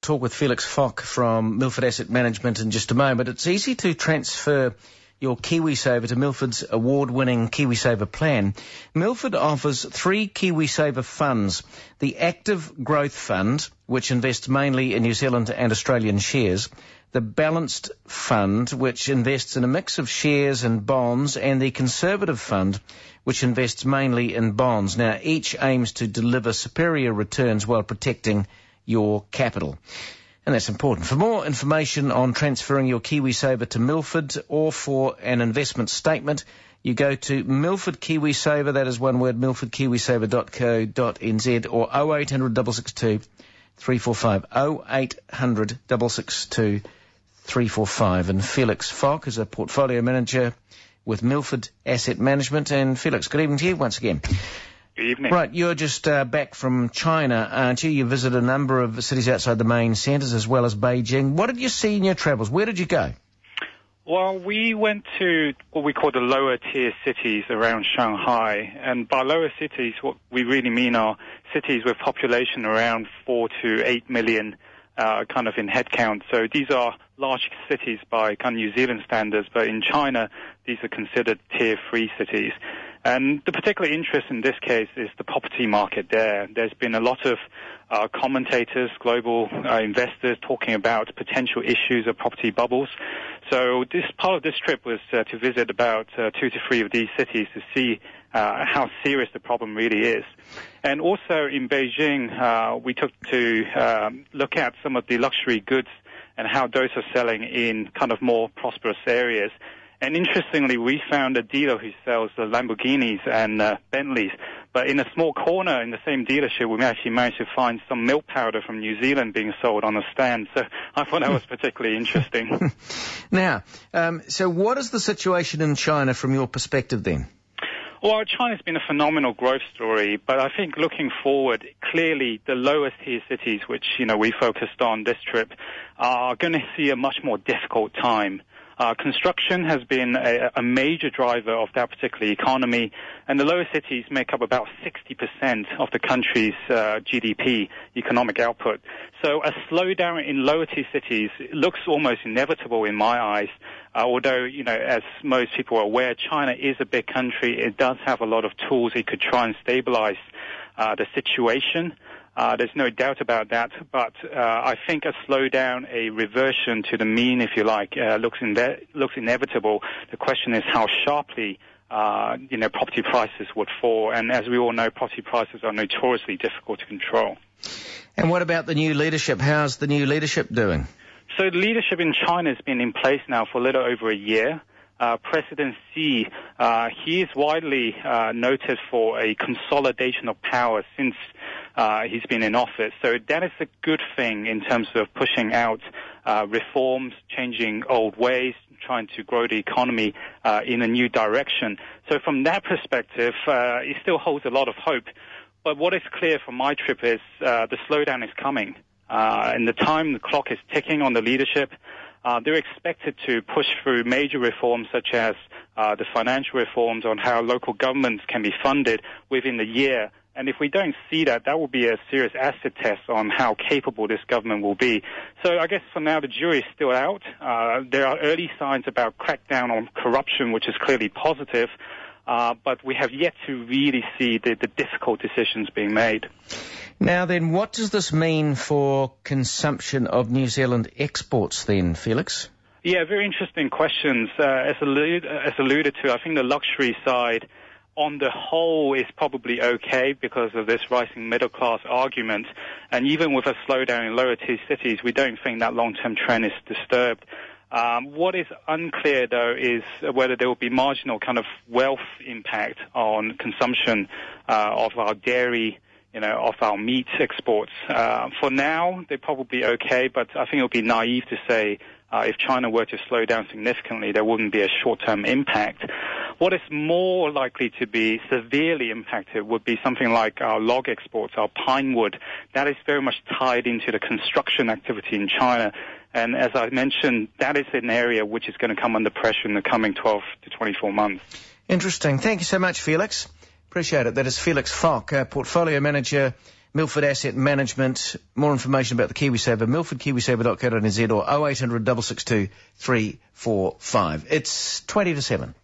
talk with Felix Fock from Milford Asset Management in just a moment. It's easy to transfer your KiwiSaver to Milford's award-winning KiwiSaver plan. Milford offers 3 KiwiSaver funds. The Active Growth Fund, which invests mainly in New Zealand and Australian shares. The Balanced Fund, which invests in a mix of shares and bonds. And the Conservative Fund, which invests mainly in bonds. Now, each aims to deliver superior returns while protecting your capital. And that's important. For more information on transferring your KiwiSaver to Milford or for an investment statement, you go to Milford KiwiSaver, that is one word, milfordkiwisaver.co.nz, or 0800 662 345, 0800 662 345. And Felix Fock is a portfolio manager with Milford Asset Management. And Felix, good evening to you once again. Good evening. Right, you're just back from China, aren't you? You visited a number of cities outside the main centres as well as Beijing. What did you see in your travels? Where did you go? Well, we went to what we call the lower tier cities around Shanghai. And by lower cities, what we really mean are cities with population around 4 to 8 million kind of in headcount. So these are large cities by kind of New Zealand standards, but in China, these are considered tier 3 cities. And the particular interest in this case is the property market there. There's been a lot of commentators, global investors talking about potential issues of property bubbles. So this part of this trip was to visit about 2 to 3 of these cities to see how serious the problem really is. And also in Beijing, we took to look at some of the luxury goods and how those are selling in kind of more prosperous areas. And interestingly, we found a dealer who sells the Lamborghinis and Bentleys. But in a small corner in the same dealership, we actually managed to find some milk powder from New Zealand being sold on a stand. So I thought that was particularly interesting. Now, so what is the situation in China from your perspective then? Well, China's been a phenomenal growth story, but I think looking forward, clearly the lowest tier cities, which, we focused on this trip, are going to see a much more difficult time. Construction has been a major driver of that particular economy, and the lower cities make up about 60% of the country's GDP, economic output. So a slowdown in lower tier cities looks almost inevitable in my eyes. Although, as most people are aware, China is a big country. It does have a lot of tools it could try and stabilize the situation. There's no doubt about that, but I think a slowdown, a reversion to the mean, if you like, looks inevitable. The question is how sharply, property prices would fall. And as we all know, property prices are notoriously difficult to control. And what about the new leadership? How's the new leadership doing? So the leadership in China has been in place now for a little over a year. President Xi, he is widely noted for a consolidation of power since he's been in office. So that is a good thing in terms of pushing out reforms, changing old ways, trying to grow the economy in a new direction. So from that perspective, it still holds a lot of hope. But what is clear from my trip is the slowdown is coming. And the clock is ticking on the leadership. They're expected to push through major reforms such as the financial reforms on how local governments can be funded within the year. And if we don't see that, that will be a serious acid test on how capable this government will be. So I guess for now the jury is still out. There are early signs about crackdown on corruption, which is clearly positive. But we have yet to really see the difficult decisions being made. Now then, what does this mean for consumption of New Zealand exports then, Felix? Yeah, very interesting questions. As alluded to, I think the luxury side on the whole is probably okay because of this rising middle class argument. And even with a slowdown in lower tier cities, we don't think that long-term trend is disturbed. What is unclear, though, is whether there will be marginal kind of wealth impact on consumption of our dairy, of our meat exports. For now, they're probably okay, but I think it would be naive to say if China were to slow down significantly, there wouldn't be a short-term impact. What is more likely to be severely impacted would be something like our log exports, our pine wood. That is very much tied into the construction activity in China. And as I mentioned, that is an area which is going to come under pressure in the coming 12 to 24 months. Interesting. Thank you so much, Felix. Appreciate it. That is Felix Fock, portfolio manager Milford Asset Management. More information about the KiwiSaver, milfordkiwisaver.co.nz or 0800 662 345. It's 20 to 7.